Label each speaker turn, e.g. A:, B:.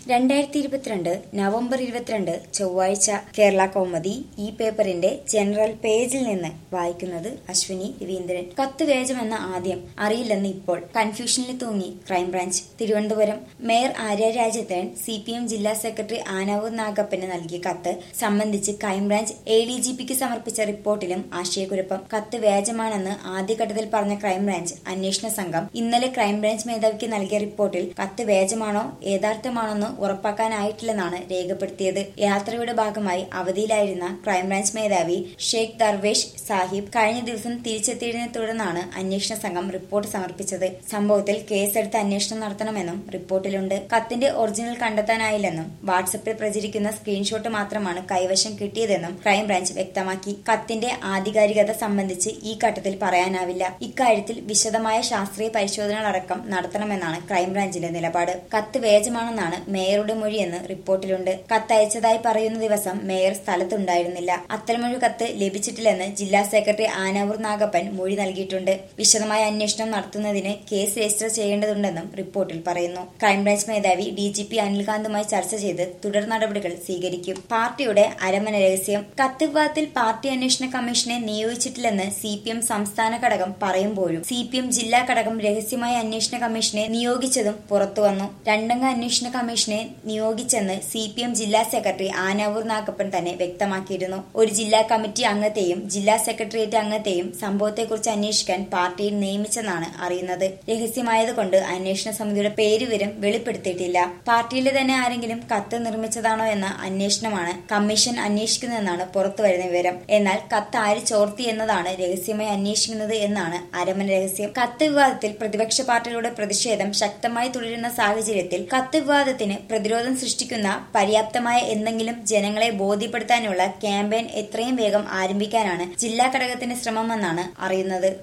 A: 2022 November 22 ചൊവ്വാഴ്ച കേരള കൗമുദി ഈ പേപ്പറിന്റെ ജനറൽ പേജിൽ നിന്ന് വായിക്കുന്നത് അശ്വിനി രവീന്ദ്രൻ. കത്ത് വ്യാജമെന്ന ആദ്യം, അറിയില്ലെന്ന് ഇപ്പോൾ, കൺഫ്യൂഷനിൽ തൂങ്ങി crime branch. Thiruvananthapuram mayor Arya Rajendran CPM ജില്ലാ സെക്രട്ടറി ആനാവൂർ നാഗപ്പന് നൽകിയ കത്ത് സംബന്ധിച്ച് ക്രൈംബ്രാഞ്ച് ADGPക്ക് സമർപ്പിച്ച റിപ്പോർട്ടിലും ആശയക്കുഴപ്പം. കത്ത് വ്യാജമാണെന്ന് ആദ്യഘട്ടത്തിൽ പറഞ്ഞ ക്രൈംബ്രാഞ്ച് അന്വേഷണ സംഘം ഇന്നലെ ക്രൈംബ്രാഞ്ച് മേധാവിക്ക് നൽകിയ റിപ്പോർട്ടിൽ കത്ത് വ്യാജമാണോ യഥാർത്ഥമാണെന്ന് ഉറപ്പാക്കാനായിട്ടില്ലെന്നാണ് രേഖപ്പെടുത്തിയത്. യാത്രയുടെ ഭാഗമായി അവധിയിലായിരുന്ന ക്രൈംബ്രാഞ്ച് മേധാവി ഷെയ്ഖ് ദർവേഷ് സാഹിബ് കഴിഞ്ഞ ദിവസം തിരിച്ചെത്തിയതിനെ തുടർന്നാണ് അന്വേഷണ സംഘം റിപ്പോർട്ട് സമർപ്പിച്ചത്. സംഭവത്തിൽ കേസെടുത്ത് അന്വേഷണം നടത്തണമെന്നും റിപ്പോർട്ടിലുണ്ട്. കത്തിന്റെ ഒറിജിനൽ കണ്ടെത്താനായില്ലെന്നും വാട്സപ്പിൽ പ്രചരിക്കുന്ന സ്ക്രീൻഷോട്ട് മാത്രമാണ് കൈവശം കിട്ടിയതെന്നും ക്രൈംബ്രാഞ്ച് വ്യക്തമാക്കി. കത്തിന്റെ ആധികാരികത സംബന്ധിച്ച് ഈ ഘട്ടത്തിൽ പറയാനാവില്ല. ഇക്കാര്യത്തിൽ വിശദമായ ശാസ്ത്രീയ പരിശോധനകളടക്കം നടത്തണമെന്നാണ് ക്രൈംബ്രാഞ്ചിന്റെ നിലപാട്. കത്ത് വ്യാജമാണെന്നാണ് മേയറുടെ മൊഴിയെന്ന് റിപ്പോർട്ടിലുണ്ട്. കത്തയച്ചതായി പറയുന്ന ദിവസം മേയർ സ്ഥലത്തുണ്ടായിരുന്നില്ല. അത്തരമൊരു കത്ത് ലഭിച്ചിട്ടില്ലെന്ന് ജില്ലാ സെക്രട്ടറി ആനാവൂർ നാഗപ്പൻ മൊഴി നൽകിയിട്ടുണ്ട്. വിശദമായ അന്വേഷണം നടത്തുന്നതിന് കേസ് രജിസ്റ്റർ ചെയ്യേണ്ടതുണ്ടെന്നും റിപ്പോർട്ടിൽ പറയുന്നു. ക്രൈംബ്രാഞ്ച് മേധാവി DGP അനിൽകാന്തുമായി ചർച്ച ചെയ്ത് തുടർ നടപടികൾ സ്വീകരിക്കും. പാർട്ടിയുടെ അരമന രഹസ്യം. കത്ത് വിവാദത്തിൽ പാർട്ടി അന്വേഷണ കമ്മീഷനെ നിയോഗിച്ചിട്ടില്ലെന്ന് CPM സംസ്ഥാന ഘടകം പറയുമ്പോഴും CPM ജില്ലാ ഘടകം രഹസ്യമായ അന്വേഷണ കമ്മീഷനെ നിയോഗിച്ചതും പുറത്തുവന്നു. രണ്ടംഗ അന്വേഷണ കമ്മീഷനെ നിയോഗിച്ചെന്ന് CPM ജില്ലാ സെക്രട്ടറി ആനാവൂർ നാഗപ്പൻ തന്നെ വ്യക്തമാക്കിയിരുന്നു. ഒരു ജില്ലാ കമ്മിറ്റി അംഗത്തെയും ജില്ലാ സെക്രട്ടേറിയറ്റ് അംഗത്തെയും സംഭവത്തെക്കുറിച്ച് അന്വേഷിക്കാൻ പാർട്ടിയിൽ നിയമിച്ചെന്നാണ് അറിയുന്നത്. രഹസ്യമായതുകൊണ്ട് അന്വേഷണ സമിതിയുടെ പേരുവിവരം വെളിപ്പെടുത്തിയിട്ടില്ല. പാർട്ടിയിലെ തന്നെ ആരെങ്കിലും കത്ത് നിർമ്മിച്ചതാണോ എന്ന അന്വേഷണമാണ് കമ്മീഷൻ അന്വേഷിക്കുന്നതെന്നാണ് പുറത്തുവരുന്ന വിവരം. എന്നാൽ കത്ത് ആര് ചോർത്തി എന്നതാണ് രഹസ്യമായി അന്വേഷിക്കുന്നത് എന്നാണ് അരമന രഹസ്യം. കത്ത് വിവാദത്തിൽ പ്രതിപക്ഷ പാർട്ടികളുടെ പ്രതിഷേധം ശക്തമായി തുടരുന്ന സാഹചര്യത്തിൽ കത്ത് വിവാദത്തിന് പ്രതിരോധം സൃഷ്ടിക്കുന്ന പര്യാപ്തമായ എന്തെങ്കിലും ജനങ്ങളെ ബോധ്യപ്പെടുത്താനുള്ള ക്യാമ്പയിൻ എത്രയും വേഗം ആരംഭിക്കാനാണ് ജില്ലാ ഘടകത്തിന്റെ ശ്രമമെന്നാണ് അറിയുന്നത്.